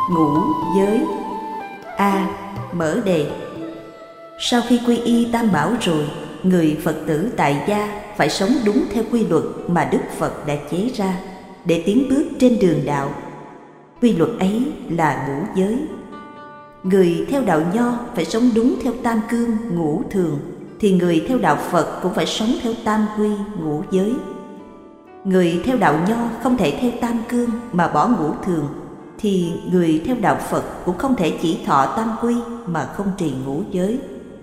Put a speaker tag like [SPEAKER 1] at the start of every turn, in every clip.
[SPEAKER 1] Ngũ giới. Mở đề. Sau khi quy y Tam Bảo rồi, người Phật tử tại gia phải sống đúng theo quy luật mà Đức Phật đã chế ra để tiến bước trên đường đạo. Quy luật ấy là ngũ giới. Người theo đạo Nho phải sống đúng theo tam cương ngũ thường, thì người theo đạo Phật cũng phải sống theo tam quy ngũ giới. Người theo đạo Nho không thể theo tam cương mà bỏ ngũ thường, thì người theo đạo Phật cũng không thể chỉ thọ tam quy mà không trì ngũ giới.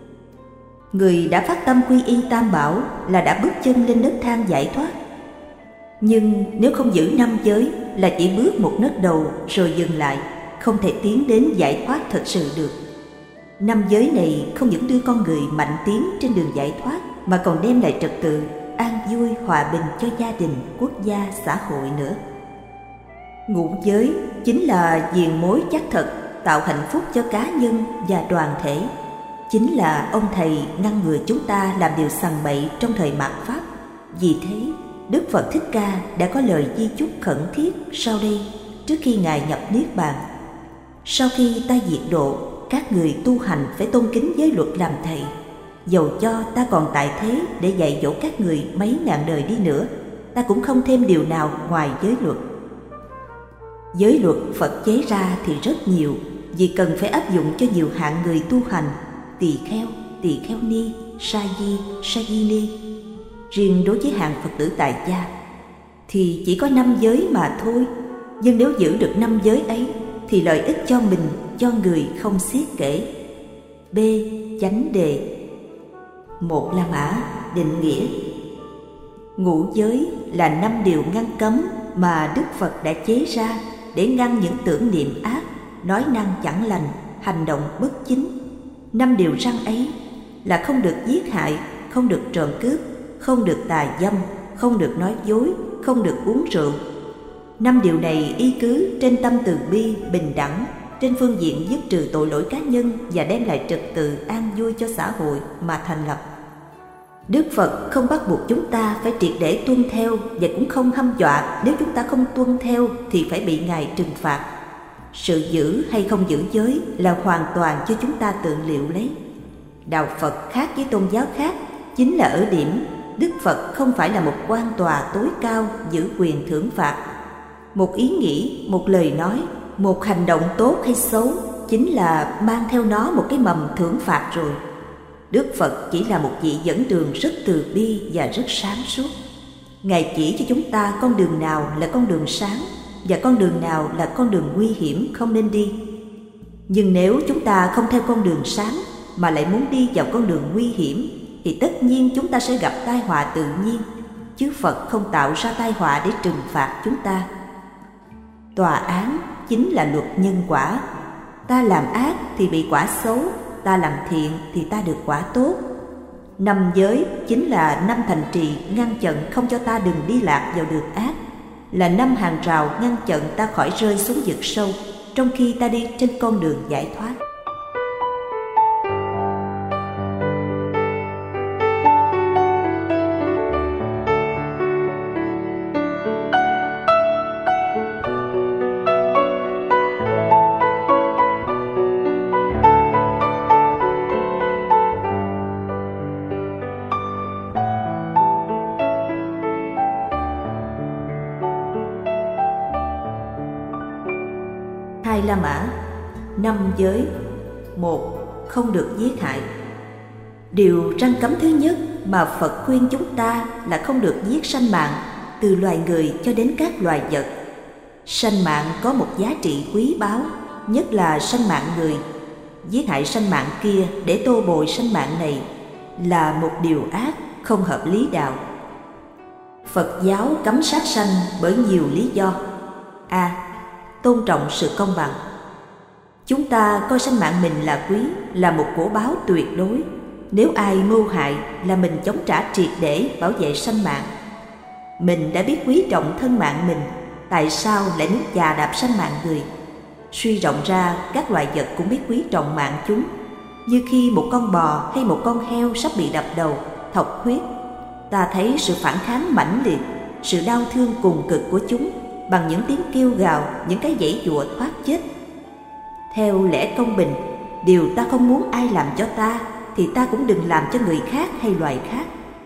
[SPEAKER 1] Người đã phát tâm quy y Tam Bảo là đã bước chân lên nấc thang giải thoát. Nhưng nếu không giữ 5 giới là chỉ bước một nấc đầu rồi dừng lại, không thể tiến đến giải thoát thật sự được. 5 giới này không những đưa con người mạnh tiến trên đường giải thoát, mà còn đem lại trật tự, an vui, hòa bình cho gia đình, quốc gia, xã hội nữa. Ngũ giới chính là diền mối chắc thật, tạo hạnh phúc cho cá nhân và đoàn thể. Chính là ông thầy ngăn ngừa chúng ta làm điều sằng bậy trong thời mạt Pháp. Vì thế, Đức Phật Thích Ca đã có lời di chúc khẩn thiết sau đây trước khi Ngài nhập Niết Bàn. Sau khi ta diệt độ, các người tu hành phải tôn kính giới luật làm thầy. Dầu cho ta còn tại thế để dạy dỗ các người mấy ngàn đời đi nữa, ta cũng không thêm điều nào ngoài giới luật. Giới luật Phật chế ra thì rất nhiều, vì cần phải áp dụng cho nhiều hạng người tu hành: tỳ kheo ni, sa di ni. Riêng đối với hàng Phật tử tại gia thì chỉ có 5 giới mà thôi. Nhưng nếu giữ được 5 giới ấy thì lợi ích cho mình, cho người không xiết kể. Chánh đề. 1 La Mã định nghĩa. Ngũ giới là 5 điều ngăn cấm mà Đức Phật đã chế ra để ngăn những tưởng niệm ác, nói năng chẳng lành, hành động bất chính. 5 điều răn ấy là không được giết hại, không được trộm cướp, không được tà dâm, không được nói dối, không được uống rượu. 5 điều này y cứ trên tâm từ bi, bình đẳng, trên phương diện dứt trừ tội lỗi cá nhân và đem lại trật tự an vui cho xã hội mà thành lập. Đức Phật không bắt buộc chúng ta phải triệt để tuân theo, và cũng không hăm dọa nếu chúng ta không tuân theo thì phải bị Ngài trừng phạt. Sự giữ hay không giữ giới là hoàn toàn cho chúng ta tự liệu lấy. Đạo Phật khác với tôn giáo khác chính là ở điểm Đức Phật không phải là một quan tòa tối cao giữ quyền thưởng phạt. Một ý nghĩ, một lời nói, một hành động tốt hay xấu chính là mang theo nó một cái mầm thưởng phạt rồi. Đức Phật chỉ là một vị dẫn đường rất từ bi và rất sáng suốt. Ngài chỉ cho chúng ta con đường nào là con đường sáng và con đường nào là con đường nguy hiểm không nên đi. Nhưng nếu chúng ta không theo con đường sáng mà lại muốn đi vào con đường nguy hiểm thì tất nhiên chúng ta sẽ gặp tai họa tự nhiên, chứ Phật không tạo ra tai họa để trừng phạt chúng ta. Tòa án chính là luật nhân quả. Ta làm ác thì bị quả xấu, ta làm thiện thì ta được quả tốt. 5 giới chính là 5 thành trì ngăn chặn không cho ta đừng đi lạc vào đường ác, là 5 hàng rào ngăn chặn ta khỏi rơi xuống vực sâu trong khi ta đi trên con đường giải thoát. La Mã 5 giới. 1. Không được giết hại. Điều răn cấm thứ nhất mà Phật khuyên chúng ta là không được giết sanh mạng, từ loài người cho đến các loài vật. Sanh mạng có một giá trị quý báu, nhất là sanh mạng người. Giết hại sanh mạng kia để tô bồi sanh mạng này là một điều ác, không hợp lý đạo. Phật giáo cấm sát sanh bởi nhiều lý do. Tôn trọng sự công bằng. Chúng ta coi sanh mạng mình là quý, là một của báu tuyệt đối. Nếu ai mưu hại là mình chống trả triệt để bảo vệ sanh mạng. Mình đã biết quý trọng thân mạng mình, tại sao lại muốn chà đạp sanh mạng người? Suy rộng ra, các loài vật cũng biết quý trọng mạng chúng. Như khi một con bò hay một con heo sắp bị đập đầu, thọc huyết, ta thấy sự phản kháng mãnh liệt, sự đau thương cùng cực của chúng bằng những tiếng kêu gào, những cái giãy giụa thoát chết. Theo lẽ công bình, điều ta không muốn ai làm cho ta thì ta cũng đừng làm cho người khác hay loài khác.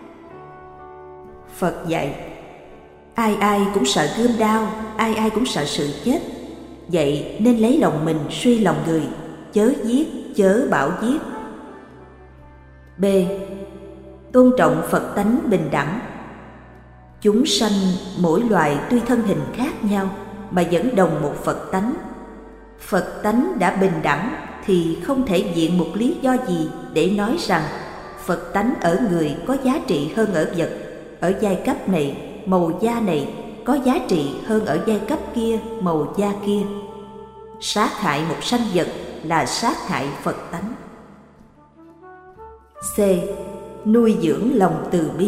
[SPEAKER 1] Phật dạy, ai ai cũng sợ gươm đao, ai ai cũng sợ sự chết. Vậy nên lấy lòng mình suy lòng người, chớ giết, chớ bảo giết. B. Tôn trọng Phật tánh bình đẳng. Chúng sanh mỗi loài tuy thân hình khác nhau mà vẫn đồng một Phật tánh. Phật tánh đã bình đẳng thì không thể viện một lý do gì để nói rằng Phật tánh ở người có giá trị hơn ở vật, ở giai cấp này, màu da này có giá trị hơn ở giai cấp kia, màu da kia. Sát hại một sanh vật là sát hại Phật tánh. C. Nuôi dưỡng lòng từ bi.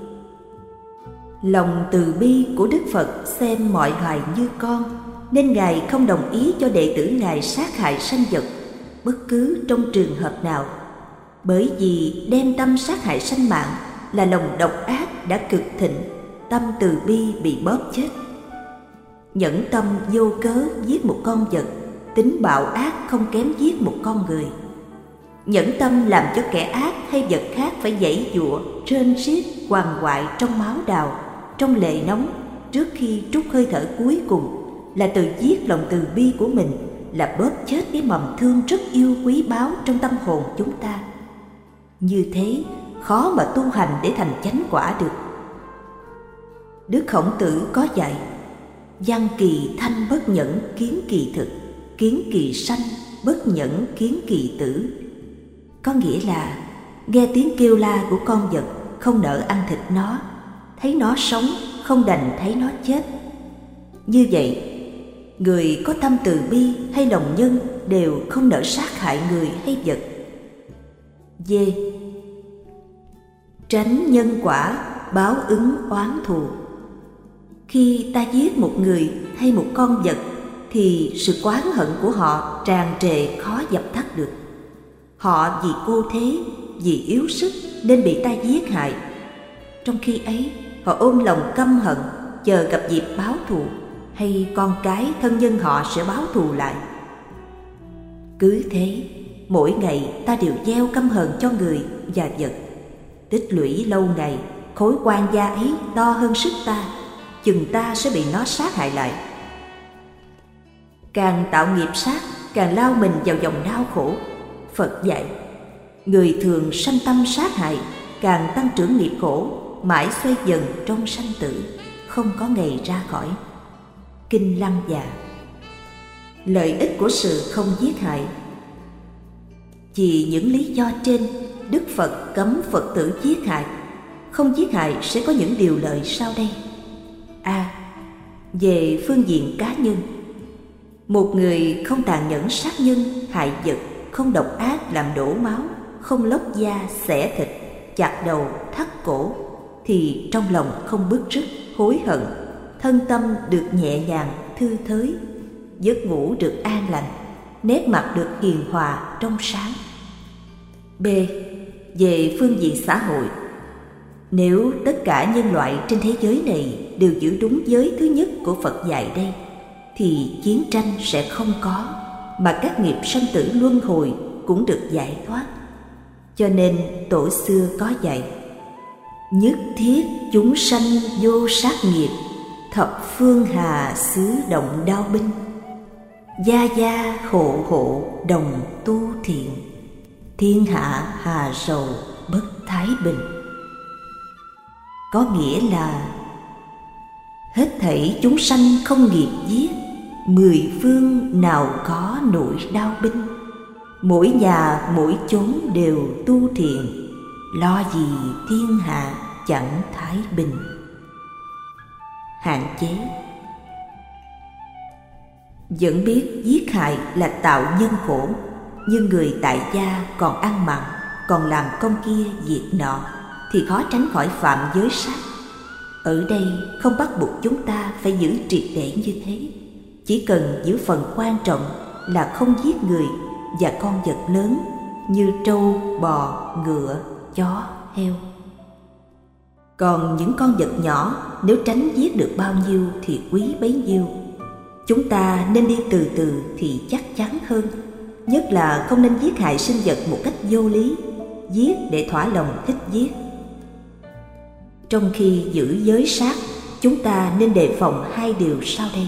[SPEAKER 1] Lòng từ bi của Đức Phật xem mọi loài như con, nên Ngài không đồng ý cho đệ tử Ngài sát hại sanh vật bất cứ trong trường hợp nào, bởi vì đem tâm sát hại sanh mạng là lòng độc ác đã cực thịnh, tâm từ bi bị bóp chết. Nhẫn tâm vô cớ giết một con vật, tính bạo ác không kém giết một con người. Nhẫn tâm làm cho kẻ ác hay vật khác phải giãy giụa, rên xiết, quằn quại trong máu đào, trong lệ nóng trước khi trút hơi thở cuối cùng, là từ giết lòng từ bi của mình, là bóp chết cái mầm thương rất yêu quý báu trong tâm hồn chúng ta. Như thế khó mà tu hành để thành chánh quả được. Đức Khổng Tử có dạy: văn kỳ thanh bất nhẫn kiến kỳ thực, kiến kỳ sanh bất nhẫn kiến kỳ tử. Có nghĩa là nghe tiếng kêu la của con vật không nỡ ăn thịt nó, thấy nó sống không đành thấy nó chết. Như vậy, người có tâm từ bi hay lòng nhân đều không nỡ sát hại người hay vật. D. Tránh nhân quả báo ứng oán thù. Khi ta giết một người hay một con vật thì sự oán hận của họ tràn trề khó dập tắt được. Họ vì cô thế, vì yếu sức nên bị ta giết hại. Trong khi ấy, họ ôm lòng căm hận, chờ gặp dịp báo thù, hay con cái thân nhân họ sẽ báo thù lại. Cứ thế, mỗi ngày ta đều gieo căm hờn cho người và vật. Tích lũy lâu ngày, khối oan gia ấy to hơn sức ta, chừng ta sẽ bị nó sát hại lại. Càng tạo nghiệp sát, càng lao mình vào vòng đau khổ. Phật dạy, người thường sanh tâm sát hại, càng tăng trưởng nghiệp khổ, mãi xoay dần trong sanh tử, không có ngày ra khỏi. Kinh Lăng Già. Lợi ích của sự không giết hại. Vì những lý do trên, Đức Phật cấm Phật tử giết hại. Không giết hại sẽ có những điều lợi sau đây. A. Về phương diện cá nhân, một người không tàn nhẫn sát nhân, hại vật, không độc ác làm đổ máu, không lóc da, xẻ thịt, chặt đầu, thắt cổ, thì trong lòng không bứt rứt, hối hận, thân tâm được nhẹ nhàng, thư thới, giấc ngủ được an lành, nét mặt được hiền hòa, trong sáng. B. Về phương diện xã hội, nếu tất cả nhân loại trên thế giới này đều giữ đúng giới thứ nhất của Phật dạy đây, thì chiến tranh sẽ không có, mà các nghiệp sanh tử luân hồi cũng được giải thoát. Cho nên tổ xưa có dạy: nhất thiết chúng sanh vô sát nghiệp, thập phương hà xứ động đao binh, gia gia hộ hộ đồng tu thiện, thiên hạ hà sầu bất thái bình. Có nghĩa là hết thảy chúng sanh không nghiệp giết, mười phương nào có nỗi đau binh, mỗi nhà mỗi chốn đều tu thiện, lo gì thiên hạ chẳng thái bình. Hạn chế. Vẫn biết giết hại là tạo nhân khổ, nhưng người tại gia còn ăn mặn, còn làm công kia việc nọ, thì khó tránh khỏi phạm giới sát. Ở đây không bắt buộc chúng ta phải giữ triệt để như thế, chỉ cần giữ phần quan trọng là không giết người và con vật lớn như trâu, bò, ngựa, chó, heo. Còn những con vật nhỏ, nếu tránh giết được bao nhiêu thì quý bấy nhiêu. Chúng ta nên đi từ từ thì chắc chắn hơn Nhất là không nên giết hại sinh vật một cách vô lý, giết để thỏa lòng thích giết. Trong khi giữ giới sát, chúng ta nên đề phòng 2 điều sau đây.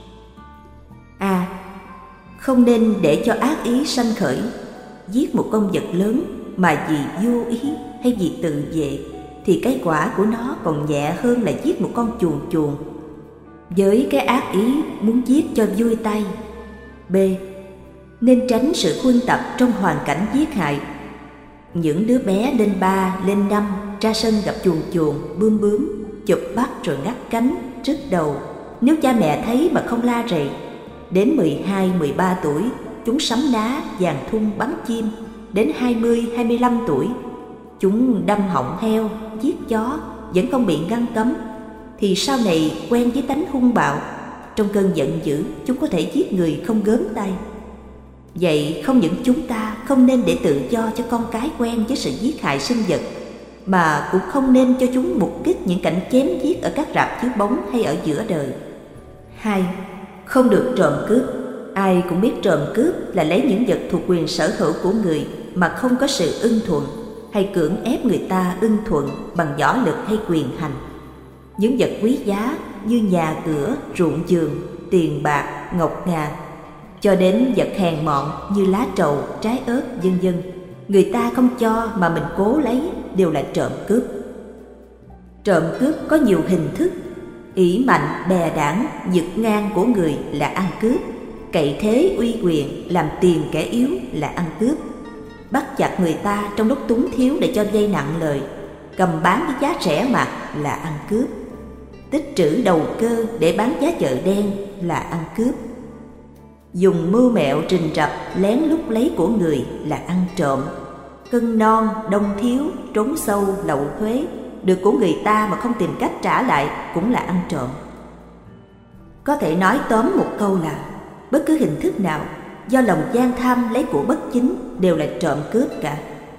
[SPEAKER 1] A. Không nên để cho ác ý sanh khởi, giết một con vật lớn mà vì vô ý hay vì tự vệ thì cái quả của nó còn nhẹ hơn là giết một con chuồn chuồn với cái ác ý muốn giết cho vui tay. B. Nên tránh sự huân tập trong hoàn cảnh giết hại. Những đứa bé lên 3, lên 5 ra sân gặp chuồn chuồn, bướm, chụp bắt rồi ngắt cánh, rứt đầu. Nếu cha mẹ thấy mà không la rầy, đến 12, 13 tuổi chúng sắm ná, dàn thun bắn chim. Đến 20, 25 tuổi chúng đâm họng heo, giết chó vẫn không bị ngăn cấm, thì sau này quen với tánh hung bạo, trong cơn giận dữ chúng có thể giết người không gớm tay. Vậy không những chúng ta không nên để tự do cho con cái quen với sự giết hại sinh vật, mà cũng không nên cho chúng mục kích những cảnh chém giết ở các rạp chiếu bóng hay ở giữa đời. 2. Không được trộm cướp. Ai cũng biết trộm cướp là lấy những vật thuộc quyền sở hữu của người mà không có sự ưng thuận, hay cưỡng ép người ta ưng thuận bằng võ lực hay quyền hành. Những vật quý giá như nhà cửa, ruộng vườn, tiền bạc, ngọc ngà, cho đến vật hèn mọn như lá trầu, trái ớt, vân vân, người ta không cho mà mình cố lấy đều là trộm cướp. Trộm cướp có nhiều hình thức. Ỷ mạnh bè đảng, giật ngang của người là ăn cướp. Cậy thế uy quyền, làm tiền kẻ yếu là ăn cướp. Bắt chặt người ta trong lúc túng thiếu để cho vay nặng lời, cầm bán với giá rẻ mạt là ăn cướp. Tích trữ đầu cơ để bán giá chợ đen là ăn cướp. Dùng mưu mẹo trình rập lén lút lấy của người là ăn trộm. Cân non đông thiếu, trốn sâu lậu thuế, được của người ta mà không tìm cách trả lại cũng là ăn trộm. Có thể nói tóm một câu là bất cứ hình thức nào do lòng gian tham lấy của bất chính đều là trộm cướp cả.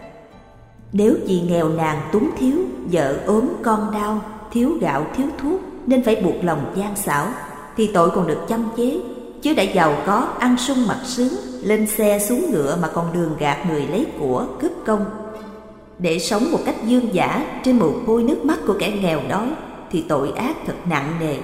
[SPEAKER 1] Nếu vì nghèo nàn túng thiếu, vợ ốm con đau, thiếu gạo thiếu thuốc nên phải buộc lòng gian xảo, thì tội còn được châm chế. Chứ đã giàu có, ăn sung mặc sướng, lên xe xuống ngựa mà còn lường gạt người lấy của, cướp công, để sống một cách dương dã trên mồ hôi nước mắt của kẻ nghèo đói, thì tội ác thật nặng nề.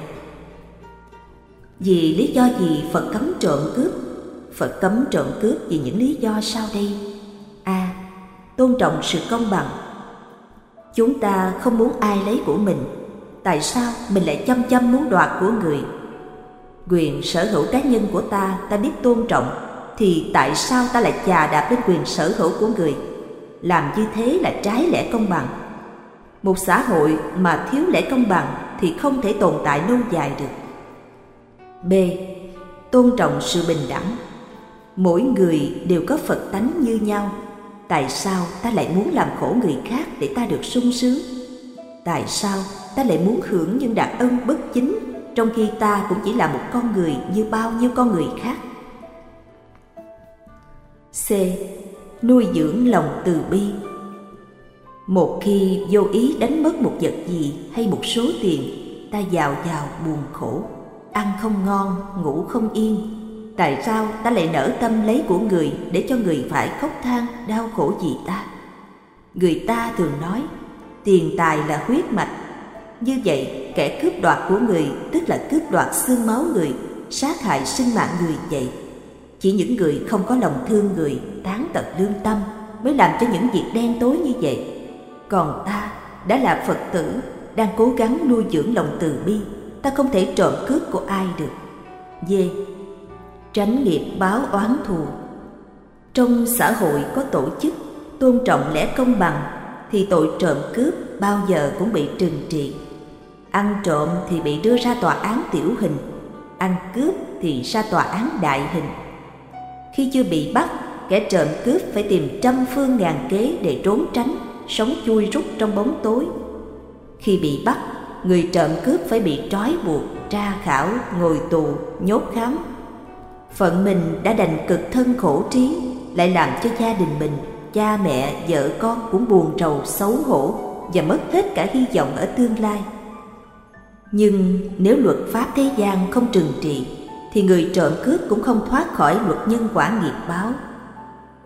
[SPEAKER 1] Vì lý do gì Phật cấm trộm cướp? Phật cấm trộm cướp vì những lý do sau đây. A. Tôn trọng sự công bằng. Chúng ta không muốn ai lấy của mình. Tại sao mình lại chăm muốn đoạt của người? Quyền sở hữu cá nhân của ta biết tôn trọng, thì tại sao ta lại chà đạp lên quyền sở hữu của người? Làm như thế là trái lẽ công bằng. Một xã hội mà thiếu lẽ công bằng thì không thể tồn tại lâu dài được. B. Tôn trọng sự bình đẳng. Mỗi người đều có Phật tánh như nhau. Tại sao ta lại muốn làm khổ người khác để ta được sung sướng? Tại sao ta lại muốn hưởng những đặc ân bất chính, trong khi ta cũng chỉ là một con người như bao nhiêu con người khác? C. Nuôi dưỡng lòng từ bi. Một khi vô ý đánh mất một vật gì hay một số tiền, ta giàu buồn khổ, ăn không ngon, ngủ không yên. Tại sao ta lại nỡ tâm lấy của người để cho người phải khóc than đau khổ vì ta? Người ta thường nói tiền tài là huyết mạch. Như vậy kẻ cướp đoạt của người tức là cướp đoạt xương máu người, sát hại sinh mạng người vậy. Chỉ những người không có lòng thương người, tán tận lương tâm mới làm cho những việc đen tối như vậy. Còn ta đã là Phật tử, đang cố gắng nuôi dưỡng lòng từ bi, ta không thể trộm cướp của ai được. D. Tránh nghiệp báo oán thù. Trong xã hội có tổ chức tôn trọng lẽ công bằng thì tội trộm cướp bao giờ cũng bị trừng trị. Ăn trộm thì bị đưa ra tòa án tiểu hình, ăn cướp thì ra tòa án đại hình. Khi chưa bị bắt, kẻ trộm cướp phải tìm trăm phương ngàn kế để trốn tránh, sống chui rút trong bóng tối. Khi bị bắt, người trộm cướp phải bị trói buộc, tra khảo, ngồi tù, nhốt khám. Phận mình đã đành cực thân khổ trí, lại làm cho gia đình mình, cha mẹ, vợ con cũng buồn rầu xấu hổ và mất hết cả hy vọng ở tương lai. Nhưng nếu luật pháp thế gian không trừng trị, thì người trộm cướp cũng không thoát khỏi luật nhân quả nghiệp báo,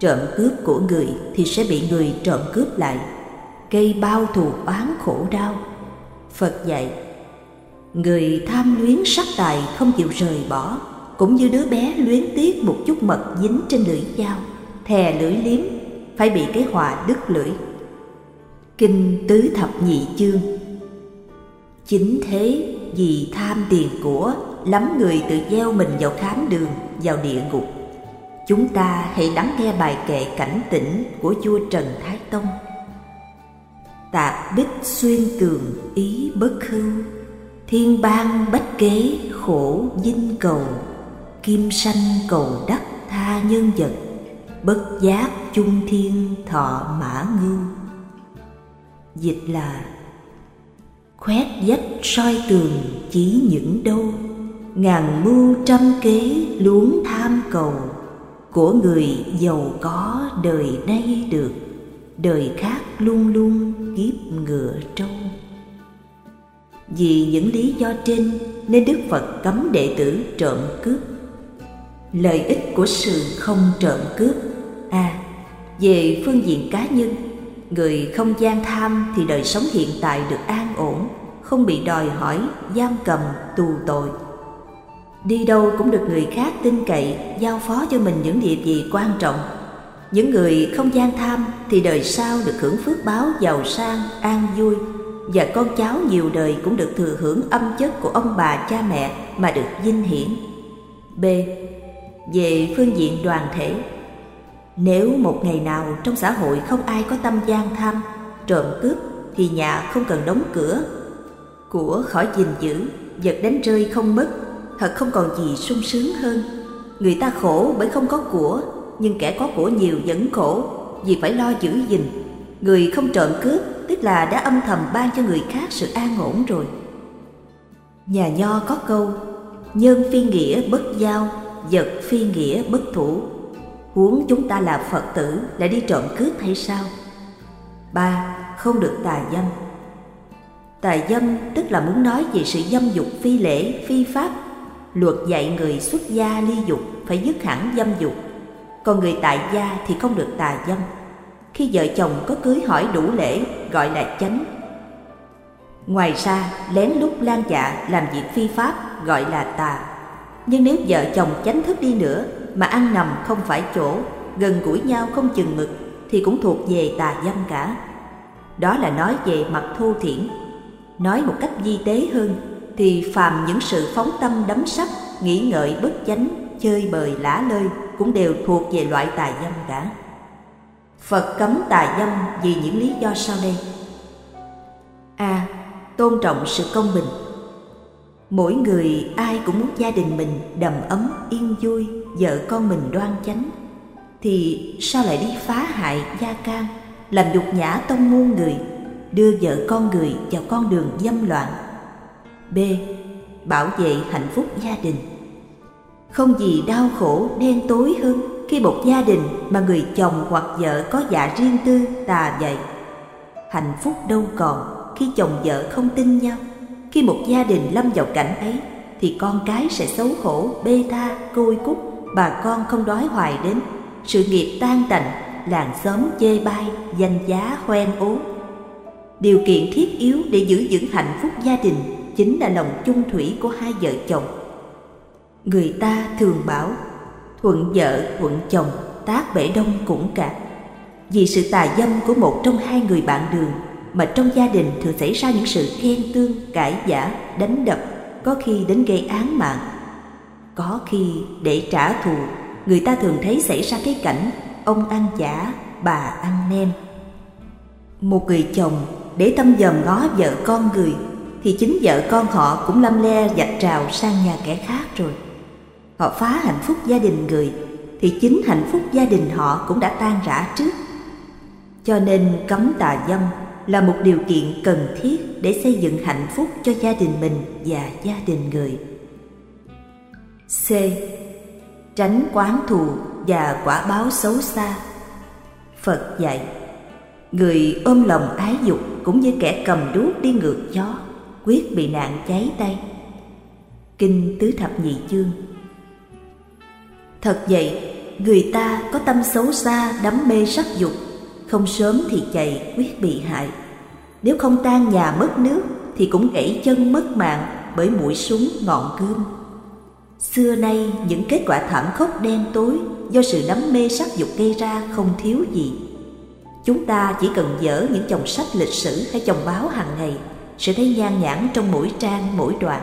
[SPEAKER 1] Trộm cướp của người thì sẽ bị người trộm cướp lại, gây bao thù oán khổ đau. Phật dạy, người tham luyến sắc tài không chịu rời bỏ, cũng như đứa bé luyến tiếc một chút mật dính trên lưỡi dao, thè lưỡi liếm, phải bị cái họa đứt lưỡi. Kinh Tứ Thập Nhị Chương. Chính thế, vì tham tiền của, lắm người tự gieo mình vào khám đường, vào địa ngục. Chúng ta hãy lắng nghe bài kệ cảnh tỉnh của vua Trần Thái Tông. Tạc bích xuyên tường ý bất hưu, thiên bang bách kế khổ dinh cầu. Kim sanh cầu đắc tha nhân vật, bất giác chung thiên thọ mã ngưu. Dịch là: khoét vách soi tường chỉ những đâu, ngàn mưu trăm kế luống tham cầu. Của người giàu có đời nay được, đời khác luôn luôn kiếp ngựa trâu. Vì những lý do trên nên Đức Phật cấm đệ tử trộm cướp. Lợi ích của sự không trộm cướp. Về phương diện cá nhân, người không gian tham thì đời sống hiện tại được an ổn, không bị đòi hỏi, giam cầm, tù tội. Đi đâu cũng được người khác tin cậy, giao phó cho mình những địa vị quan trọng. Những người không gian tham thì đời sau được hưởng phước báo giàu sang, an vui, và con cháu nhiều đời cũng được thừa hưởng âm chất của ông bà cha mẹ mà được vinh hiển. B. Về phương diện đoàn thể, nếu một ngày nào trong xã hội không ai có tâm gian tham, trộm cướp, thì nhà không cần đóng cửa, của khỏi gìn giữ, vật đánh rơi không mất, thật không còn gì sung sướng hơn. Người ta khổ bởi không có của, nhưng kẻ có của nhiều vẫn khổ vì phải lo giữ gìn. Người không trộm cướp tức là đã âm thầm ban cho người khác sự an ổn rồi. Nhà Nho có câu: nhân phi nghĩa bất giao, vật phi nghĩa bất thủ. Huống chúng ta là Phật tử lại đi trộm cướp hay sao? 3. Không được tà dâm. Tà dâm tức là muốn nói về sự dâm dục phi lễ, phi pháp. Luật dạy người xuất gia ly dục phải dứt hẳn dâm dục, còn người tại gia thì không được tà dâm. Khi vợ chồng có cưới hỏi đủ lễ gọi là chánh. Ngoài ra, lén lút lan dạ làm việc phi pháp gọi là tà. Nhưng nếu vợ chồng chánh thức đi nữa mà ăn nằm không phải chỗ, gần gũi nhau không chừng mực thì cũng thuộc về tà dâm cả. Đó là nói về mặt thô thiển. Nói một cách vi tế hơn thì phàm những sự phóng tâm đắm sắc, nghĩ ngợi bất chánh, chơi bời lả lơi cũng đều thuộc về loại tà dâm cả. Phật cấm tà dâm vì những lý do sau đây. A. Tôn trọng sự công bình. Mỗi người ai cũng muốn gia đình mình đầm ấm yên vui, vợ con mình đoan chánh, thì sao lại đi phá hại gia can, làm nhục nhã tông môn người, đưa vợ con người vào con đường dâm loạn. B. Bảo vệ hạnh phúc gia đình. Không gì đau khổ đen tối hơn khi một gia đình mà người chồng hoặc vợ có dạ riêng tư tà dạy. Hạnh phúc đâu còn khi chồng vợ không tin nhau. Khi một gia đình lâm vào cảnh ấy thì con cái sẽ xấu khổ, bê tha, côi cút, bà con không đói hoài đến, sự nghiệp tan tành, làng xóm chê bai, danh giá hoen ố. Điều kiện thiết yếu để giữ vững hạnh phúc gia đình chính là lòng chung thủy của hai vợ chồng. Người ta thường bảo thuận vợ thuận chồng, tác bể đông cũng cạn. Vì sự tà dâm của một trong hai người bạn đường mà trong gia đình thường xảy ra những sự ghen tương, cãi vã, đánh đập, có khi đến gây án mạng. Có khi để trả thù, người ta thường thấy xảy ra cái cảnh ông ăn chả, bà ăn nem. Một người chồng để tâm dòm ngó vợ con người thì chính vợ con họ cũng lăm le vạch rào sang nhà kẻ khác rồi. Họ phá hạnh phúc gia đình người thì chính hạnh phúc gia đình họ cũng đã tan rã trước. Cho nên cấm tà dâm là một điều kiện cần thiết để xây dựng hạnh phúc cho gia đình mình và gia đình người. C. Tránh oán thù và quả báo xấu xa. Phật dạy, người ôm lòng ái dục cũng như kẻ cầm đuốc đi ngược gió, quyết bị nạn cháy tay. Kinh Tứ Thập Nhị Chương. Thật vậy, người ta có tâm xấu xa, đắm mê sắc dục, không sớm thì chạy quyết bị hại. Nếu không tan nhà mất nước thì cũng gãy chân mất mạng bởi mũi súng ngọn cương. Xưa nay những kết quả thảm khốc đen tối do sự đắm mê sắc dục gây ra không thiếu gì. Chúng ta chỉ cần dở những chồng sách lịch sử hay chồng báo hàng ngày sẽ thấy nhan nhản trong mỗi trang mỗi đoạn.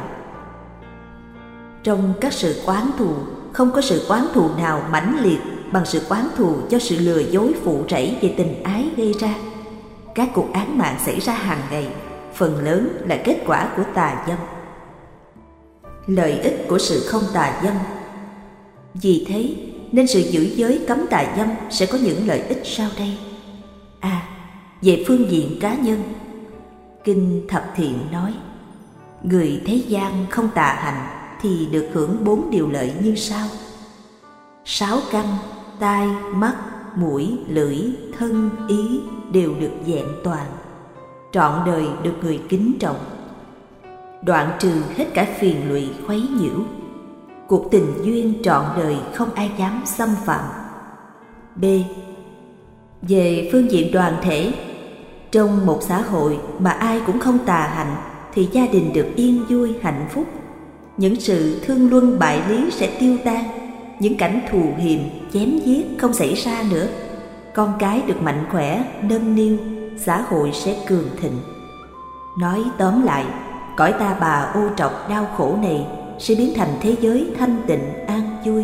[SPEAKER 1] Trong các sự oán thù, không có sự oán thù nào mãnh liệt bằng sự oán thù do sự lừa dối phụ rẫy về tình ái gây ra. Các cuộc án mạng xảy ra hàng ngày, phần lớn là kết quả của tà dâm. Lợi ích của sự không tà dâm. Vì thế nên sự giữ giới cấm tà dâm sẽ có những lợi ích sau đây. Về phương diện cá nhân, Kinh Thập Thiện nói, người thế gian không tà hành thì được hưởng 4 điều lợi như sau. 6 căn, tai, mắt, mũi, lưỡi, thân, ý đều được vẹn toàn, trọn đời được người kính trọng, đoạn trừ hết cả phiền lụy khuấy nhiễu, cuộc tình duyên trọn đời không ai dám xâm phạm. B. Về phương diện đoàn thể, trong một xã hội mà ai cũng không tà hạnh thì gia đình được yên vui hạnh phúc. Những sự thương luân bại lý sẽ tiêu tan, những cảnh thù hiềm chém giết không xảy ra nữa. Con cái được mạnh khỏe, nâng niu, xã hội sẽ cường thịnh. Nói tóm lại, cõi ta bà ô trọc đau khổ này sẽ biến thành thế giới thanh tịnh an vui.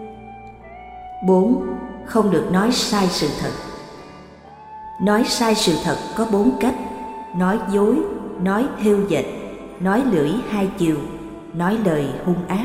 [SPEAKER 1] 4. Không được nói sai sự thật. Nói sai sự thật có 4 cách: nói dối, nói thêu dệt, nói lưỡi hai chiều, nói lời hung ác.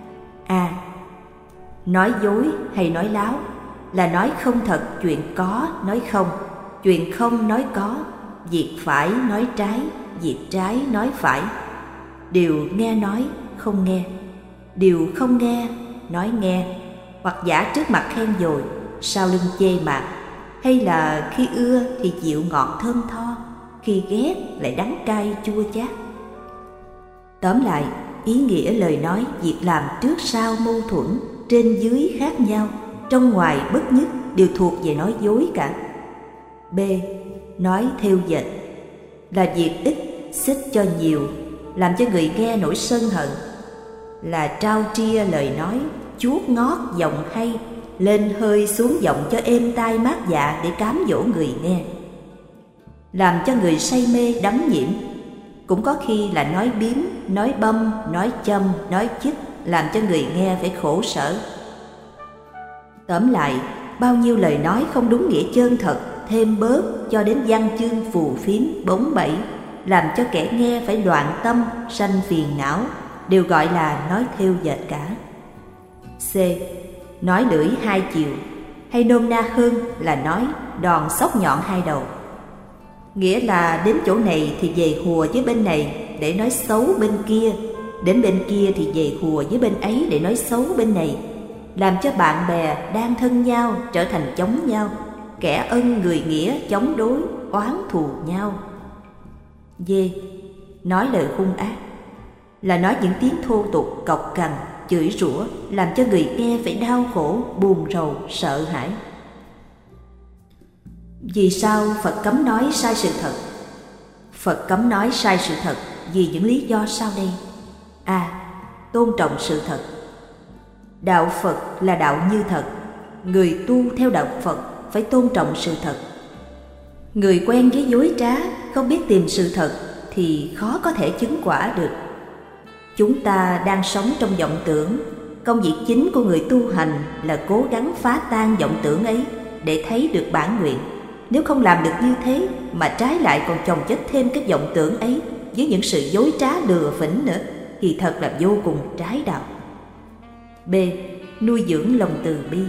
[SPEAKER 1] Nói dối hay nói láo là nói không thật chuyện có nói không, chuyện không nói có, việc phải nói trái, việc trái nói phải, điều nghe nói không nghe, điều không nghe nói nghe, hoặc giả trước mặt khen dồi, sau lưng chê mạc, hay là khi ưa thì dịu ngọt thơm tho, khi ghét lại đắng cay chua chát. Tóm lại, ý nghĩa lời nói, việc làm trước sau mâu thuẫn, trên dưới khác nhau, trong ngoài bất nhất đều thuộc về nói dối cả. B. Nói thêu dệt là việc ít xích cho nhiều, làm cho người nghe nổi sân hận, là trao tria lời nói, chuốt ngót giọng hay, lên hơi xuống giọng cho êm tai mát dạ để cám dỗ người nghe, làm cho người say mê đắm nhiễm. Cũng có khi là nói biếm, nói băm, nói châm, nói chích, làm cho người nghe phải khổ sở. Tóm lại, bao nhiêu lời nói không đúng nghĩa chân thật, thêm bớt cho đến văn chương phù phiếm, bóng bẩy, làm cho kẻ nghe phải loạn tâm, sanh phiền não, đều gọi là nói thêu dệt cả. C. Nói lưỡi hai chiều, hay nôm na hơn là nói đòn sóc nhọn hai đầu. Nghĩa là đến chỗ này thì về hùa với bên này để nói xấu bên kia, đến bên kia thì về hùa với bên ấy để nói xấu bên này, làm cho bạn bè đang thân nhau trở thành chống nhau, kẻ ân người nghĩa chống đối, oán thù nhau. D. Nói lời hung ác là nói những tiếng thô tục, cộc cằn, chửi rủa, làm cho người nghe phải đau khổ, buồn rầu, sợ hãi. Vì sao Phật cấm nói sai sự thật? Phật cấm nói sai sự thật vì những lý do sau đây. Tôn trọng sự thật. Đạo Phật là đạo như thật. Người tu theo đạo Phật phải tôn trọng sự thật. Người quen với dối trá, không biết tìm sự thật thì khó có thể chứng quả được. Chúng ta đang sống trong vọng tưởng. Công việc chính của người tu hành là cố gắng phá tan vọng tưởng ấy để thấy được bản nguyện. Nếu không làm được như thế mà trái lại còn chồng chất thêm cái vọng tưởng ấy với những sự dối trá lừa phỉnh nữa thì thật là vô cùng trái đạo. B. Nuôi dưỡng lòng từ bi.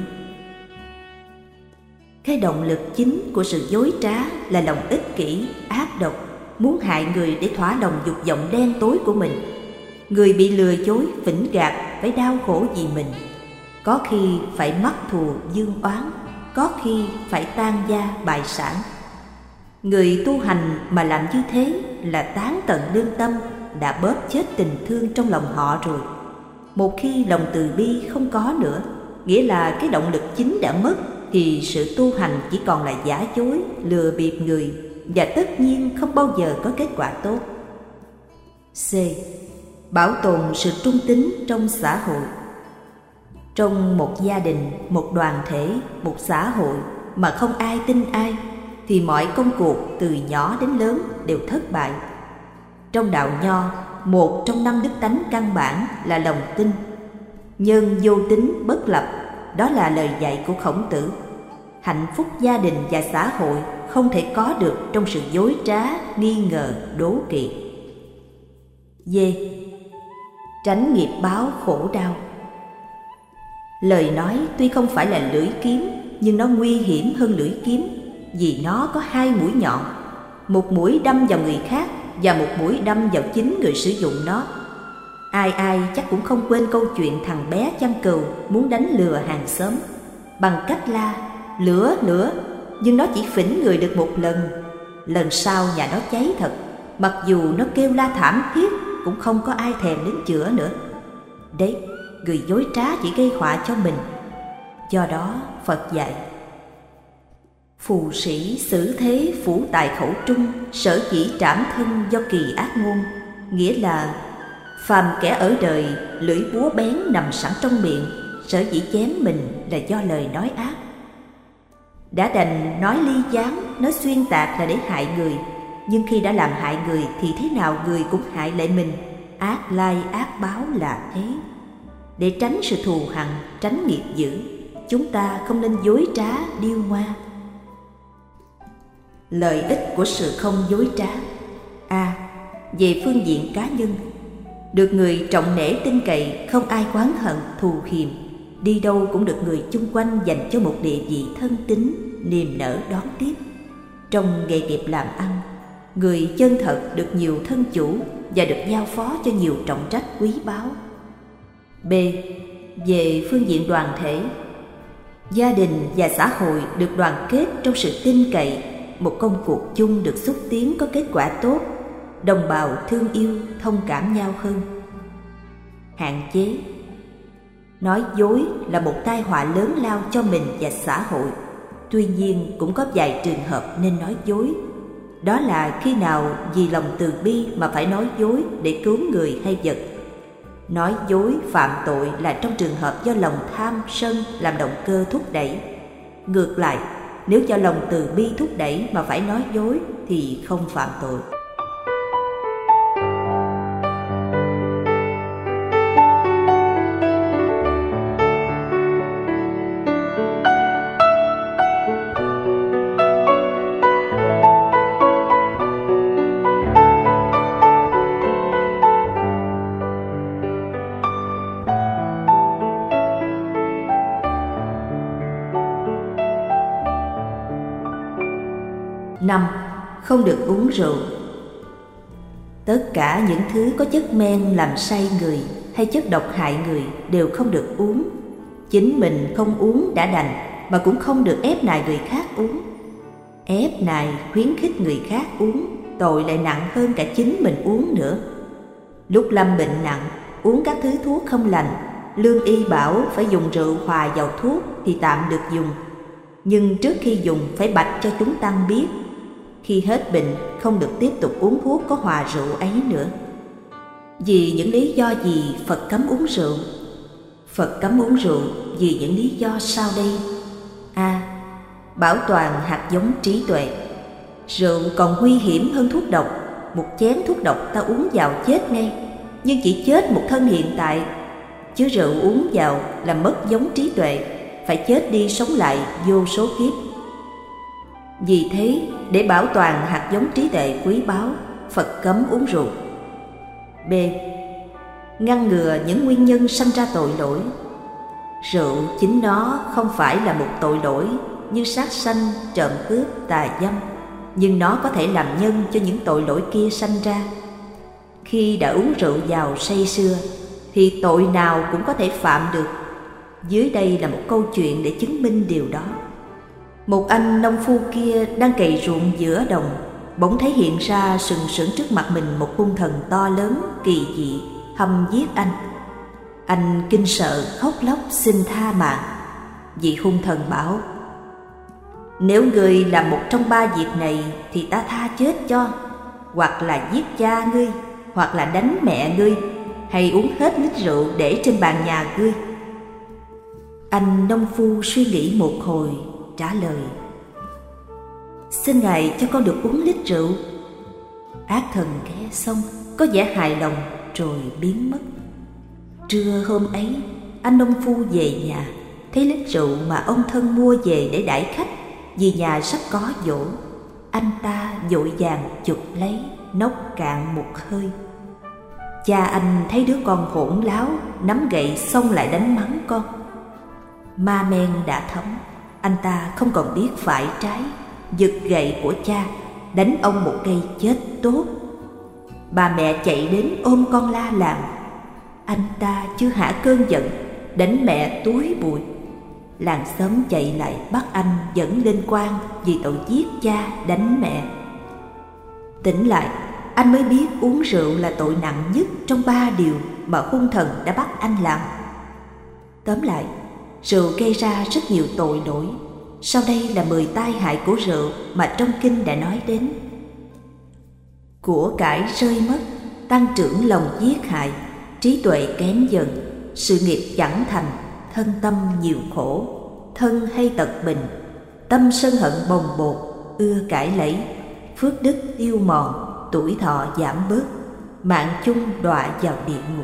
[SPEAKER 1] Cái động lực chính của sự dối trá là lòng ích kỷ, ác độc, muốn hại người để thỏa lòng dục vọng đen tối của mình. Người bị lừa dối, phỉnh gạt phải đau khổ vì mình, có khi phải mắc thù dương oán, có khi phải tan gia bại sản. Người tu hành mà làm như thế là tán tận lương tâm, đã bóp chết tình thương trong lòng họ rồi. Một khi lòng từ bi không có nữa, nghĩa là cái động lực chính đã mất thì sự tu hành chỉ còn là giả dối, lừa bịp người, và tất nhiên không bao giờ có kết quả tốt. C. Bảo tồn sự trung tín trong xã hội. Trong một gia đình, một đoàn thể, một xã hội mà không ai tin ai, thì mọi công cuộc từ nhỏ đến lớn đều thất bại. Trong đạo Nho, một trong 5 đức tánh căn bản là lòng tin. Nhân vô tín bất lập, đó là lời dạy của Khổng Tử. Hạnh phúc gia đình và xã hội không thể có được trong sự dối trá, nghi ngờ, đố kỵ. D. Tránh nghiệp báo khổ đau. Lời nói tuy không phải là lưỡi kiếm, nhưng nó nguy hiểm hơn lưỡi kiếm, vì nó có 2 mũi nhọn, một mũi đâm vào người khác và một mũi đâm vào chính người sử dụng nó. Ai ai chắc cũng không quên câu chuyện thằng bé chăn cừu muốn đánh lừa hàng xóm bằng cách la lửa lửa, nhưng nó chỉ phỉnh người được một lần. Lần sau nhà nó cháy thật, mặc dù nó kêu la thảm thiết cũng không có ai thèm đến chữa nữa. Đấy, người dối trá chỉ gây họa cho mình. Do đó Phật dạy: phù sĩ xử thế phủ tại khẩu trung, sở chỉ trảm thân do kỳ ác ngôn. Nghĩa là phàm kẻ ở đời lưỡi búa bén nằm sẵn trong miệng, sở dĩ chém mình là do lời nói ác. Đã đành nói ly gián, nói xuyên tạc là để hại người, nhưng khi đã làm hại người thì thế nào người cũng hại lại mình. Ác lai ác báo là thế. Để tránh sự thù hằn, tránh nghiệp dữ, chúng ta không nên dối trá điêu ngoa. Lợi ích của sự không dối trá. A. Về phương diện cá nhân, được người trọng nể tin cậy, không ai oán hận thù hiềm, đi đâu cũng được người chung quanh dành cho một địa vị thân tín, niềm nở đón tiếp. Trong nghề nghiệp làm ăn, người chân thật được nhiều thân chủ và được giao phó cho nhiều trọng trách quý báu. B. Về phương diện đoàn thể, gia đình và xã hội được đoàn kết trong sự tin cậy, một công cuộc chung được xúc tiến có kết quả tốt, đồng bào thương yêu, thông cảm nhau hơn. Hạn chế. Nói dối là một tai họa lớn lao cho mình và xã hội. Tuy nhiên cũng có vài trường hợp nên nói dối. Đó là khi nào vì lòng từ bi mà phải nói dối để cứu người hay vật. Nói dối phạm tội là trong trường hợp do lòng tham sân làm động cơ thúc đẩy. Ngược lại, nếu do lòng từ bi thúc đẩy mà phải nói dối thì không phạm tội. Năm. Không được uống rượu. Tất cả những thứ có chất men làm say người hay chất độc hại người đều không được uống. Chính mình không uống đã đành, mà cũng không được ép nài người khác uống. Ép nài khuyến khích người khác uống, tội lại nặng hơn cả chính mình uống nữa. Lúc lâm bệnh nặng, uống các thứ thuốc không lành, lương y bảo phải dùng rượu hòa vào thuốc thì tạm được dùng. Nhưng trước khi dùng phải bạch cho chúng tăng biết, khi hết bệnh không được tiếp tục uống thuốc có hòa rượu ấy nữa. Vì những lý do gì Phật cấm uống rượu? Phật cấm uống rượu vì những lý do sau đây. A. Bảo toàn hạt giống trí tuệ. Rượu còn nguy hiểm hơn thuốc độc. Một chén thuốc độc ta uống vào chết ngay, nhưng chỉ chết một thân hiện tại. Chứ rượu uống vào là mất giống trí tuệ, phải chết đi sống lại vô số kiếp. Vì thế, để bảo toàn hạt giống trí tuệ quý báu, Phật cấm uống rượu. B. Ngăn ngừa những nguyên nhân sanh ra tội lỗi. Rượu chính nó không phải là một tội lỗi như sát sanh, trộm cướp, tà dâm, nhưng nó có thể làm nhân cho những tội lỗi kia sanh ra. Khi đã uống rượu vào say sưa, thì tội nào cũng có thể phạm được. Dưới đây là một câu chuyện để chứng minh điều đó. Một anh nông phu kia đang cày ruộng giữa đồng, bỗng thấy hiện ra sừng sững trước mặt mình một hung thần to lớn, kỳ dị, hăm giết anh. Anh kinh sợ khóc lóc xin tha mạng. Vị hung thần bảo: Nếu ngươi làm một trong ba việc này thì ta tha chết cho, hoặc là giết cha ngươi, hoặc là đánh mẹ ngươi, hay uống hết lít rượu để trên bàn nhà ngươi. Anh nông phu suy nghĩ một hồi, trả lời: Xin ngài cho con được uống lít rượu. Ác thần nghe xong có vẻ hài lòng rồi biến mất. Trưa hôm ấy, anh nông phu về nhà, thấy lít rượu mà ông thân mua về để đãi khách vì nhà sắp có giỗ. Anh ta vội vàng chụp lấy, nốc cạn một hơi. Cha anh thấy đứa con hỗn láo, nắm gậy xông lại đánh mắng con. Ma men đã thấm, anh ta không còn biết phải trái, giật gậy của cha, đánh ông một cây chết tốt. Bà mẹ chạy đến ôm con la làng. Anh ta chưa hả cơn giận, đánh mẹ túi bụi. Làng xóm chạy lại bắt anh dẫn lên quan vì tội giết cha đánh mẹ. Tỉnh lại, anh mới biết uống rượu là tội nặng nhất trong 3 điều mà hung thần đã bắt anh làm. Tóm lại, rượu gây ra rất nhiều tội lỗi. Sau đây là 10 tai hại của rượu mà trong kinh đã nói đến. Của cải rơi mất, tăng trưởng lòng giết hại, trí tuệ kém dần, sự nghiệp chẳng thành, thân tâm nhiều khổ, thân hay tật bệnh, tâm sân hận bồng bột, ưa cãi lẫy, phước đức tiêu mòn, tuổi thọ giảm bớt, mạng chung đọa vào địa ngục.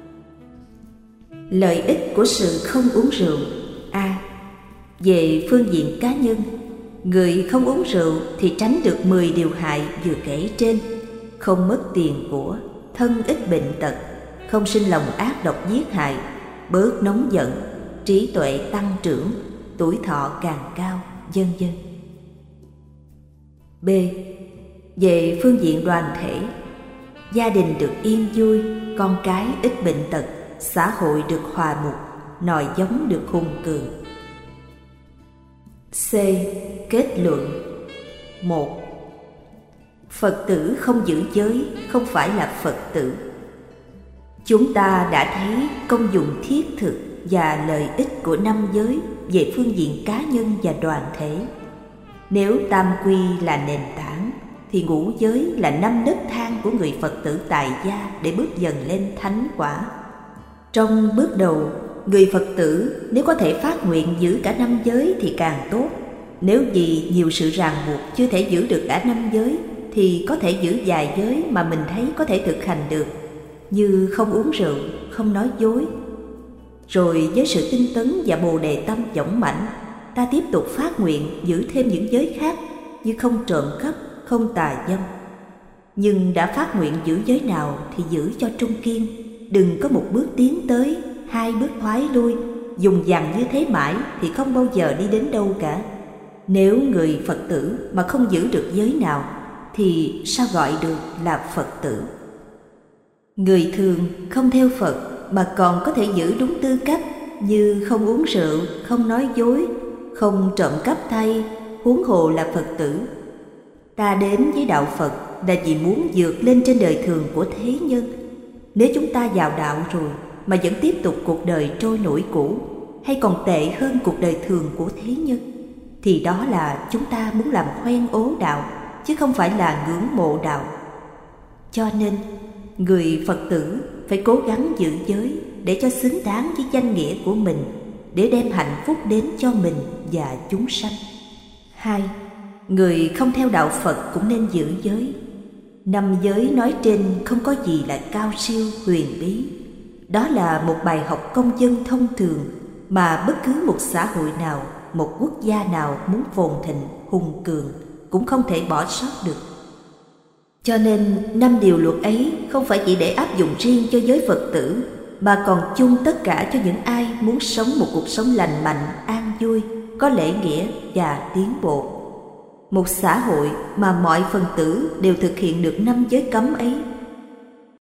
[SPEAKER 1] Lợi ích của sự không uống rượu. A. Về phương diện cá nhân, người không uống rượu thì tránh được 10 điều hại vừa kể trên: không mất tiền của, thân ít bệnh tật, không sinh lòng ác độc giết hại, bớt nóng giận, trí tuệ tăng trưởng, tuổi thọ càng cao, vân vân. B. Về phương diện đoàn thể, gia đình được yên vui, con cái ít bệnh tật, xã hội được hòa mục, nòi giống được hùng cường. C. Kết luận. 1. Phật tử không giữ giới không phải là Phật tử. Chúng ta đã thấy công dụng thiết thực và lợi ích của 5 giới về phương diện cá nhân và đoàn thể. Nếu tam quy là nền tảng, thì ngũ giới là 5 nấc thang của người Phật tử tại gia để bước dần lên thánh quả. Trong bước đầu, người Phật tử nếu có thể phát nguyện giữ cả 5 giới thì càng tốt. Nếu vì nhiều sự ràng buộc chưa thể giữ được cả 5 giới, thì có thể giữ vài giới mà mình thấy có thể thực hành được, như không uống rượu, không nói dối. Rồi với sự tinh tấn và bồ đề tâm dũng mãnh, ta tiếp tục phát nguyện giữ thêm những giới khác như không trộm cắp, không tà dâm. Nhưng đã phát nguyện giữ giới nào thì giữ cho trung kiên, đừng có một bước tiến tới, 2 bước thoái lui, dùng dằng như thế mãi thì không bao giờ đi đến đâu cả. Nếu người Phật tử mà không giữ được giới nào thì sao gọi được là Phật tử? Người thường không theo Phật mà còn có thể giữ đúng tư cách như không uống rượu, không nói dối, không trộm cắp thay, huống hồ là Phật tử. Ta đến với đạo Phật là vì muốn vượt lên trên đời thường của thế nhân. Nếu chúng ta vào đạo rồi mà vẫn tiếp tục cuộc đời trôi nổi cũ, hay còn tệ hơn cuộc đời thường của thế nhân, thì đó là chúng ta muốn làm hoen ố đạo, chứ không phải là ngưỡng mộ đạo. Cho nên, người Phật tử phải cố gắng giữ giới để cho xứng đáng với danh nghĩa của mình, để đem hạnh phúc đến cho mình và chúng sanh. 2. Người không theo đạo Phật cũng nên giữ giới. 5 giới nói trên không có gì là cao siêu huyền bí. Đó là một bài học công dân thông thường mà bất cứ một xã hội nào, một quốc gia nào muốn phồn thịnh, hùng cường cũng không thể bỏ sót được. Cho nên 5 điều luật ấy không phải chỉ để áp dụng riêng cho giới Phật tử, mà còn chung tất cả cho những ai muốn sống một cuộc sống lành mạnh, an vui, có lễ nghĩa và tiến bộ. Một xã hội mà mọi phần tử đều thực hiện được 5 giới cấm ấy